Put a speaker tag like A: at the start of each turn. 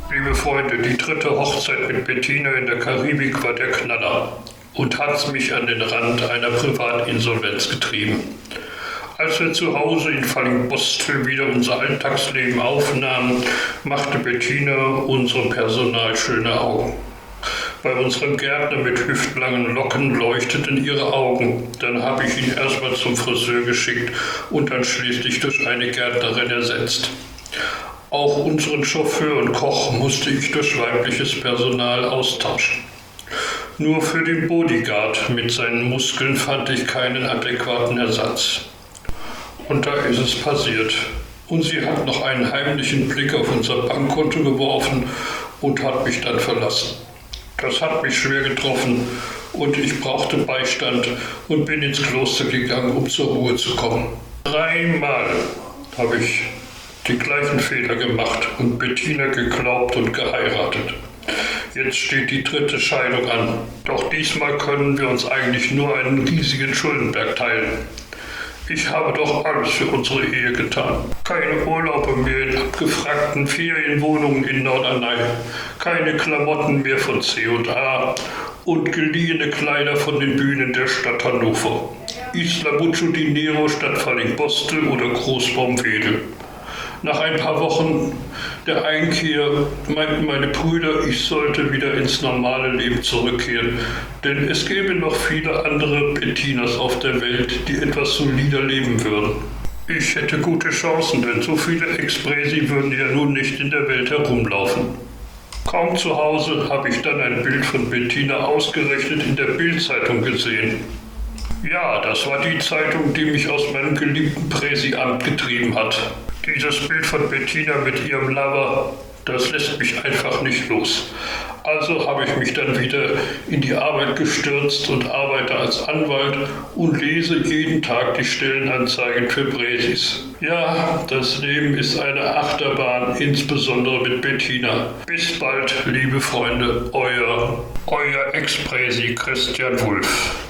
A: Liebe Freunde, die dritte Hochzeit mit Bettina in der Karibik war der Knaller und hat mich an den Rand einer Privatinsolvenz getrieben. Als wir zu Hause in Fallingbostel wieder unser Alltagsleben aufnahmen, machte Bettina unserem Personal schöne Augen. Bei unserem Gärtner mit hüftlangen Locken leuchteten ihre Augen. Dann habe ich ihn erstmal zum Friseur geschickt und dann schließlich durch eine Gärtnerin ersetzt. Auch unseren Chauffeur und Koch musste ich durch weibliches Personal austauschen. Nur für den Bodyguard mit seinen Muskeln fand ich keinen adäquaten Ersatz. Und da ist es passiert. Und sie hat noch einen heimlichen Blick auf unser Bankkonto geworfen und hat mich dann verlassen. Das hat mich schwer getroffen und ich brauchte Beistand und bin ins Kloster gegangen, um zur Ruhe zu kommen. 3-mal habe ich die gleichen Fehler gemacht und Bettina geglaubt und geheiratet. Jetzt steht die dritte Scheidung an. Doch diesmal können wir uns eigentlich nur einen riesigen Schuldenberg teilen. Ich habe doch alles für unsere Ehe getan. Keine Urlaube mehr in abgefragten Ferienwohnungen in Norderney. Keine Klamotten mehr von C&A und geliehene Kleider von den Bühnen der Stadt Hannover. Isla Mucho di Nero statt Fallingbostel oder Großbaumwedel. Nach ein paar Wochen der Einkehr meinten meine Brüder, ich sollte wieder ins normale Leben zurückkehren, denn es gäbe noch viele andere Bettinas auf der Welt, die etwas solider leben würden. Ich hätte gute Chancen, denn so viele Expressi würden ja nun nicht in der Welt herumlaufen. Kaum zu Hause habe ich dann ein Bild von Bettina ausgerechnet in der Bild-Zeitung gesehen. Ja, das war die Zeitung, die mich aus meinem geliebten Präsi-Amt getrieben hat. Dieses Bild von Bettina mit ihrem Lover, das lässt mich einfach nicht los. Also habe ich mich dann wieder in die Arbeit gestürzt und arbeite als Anwalt und lese jeden Tag die Stellenanzeigen für Präsis. Ja, das Leben ist eine Achterbahn, insbesondere mit Bettina. Bis bald, liebe Freunde, euer Ex-Präsi Christian Wulff.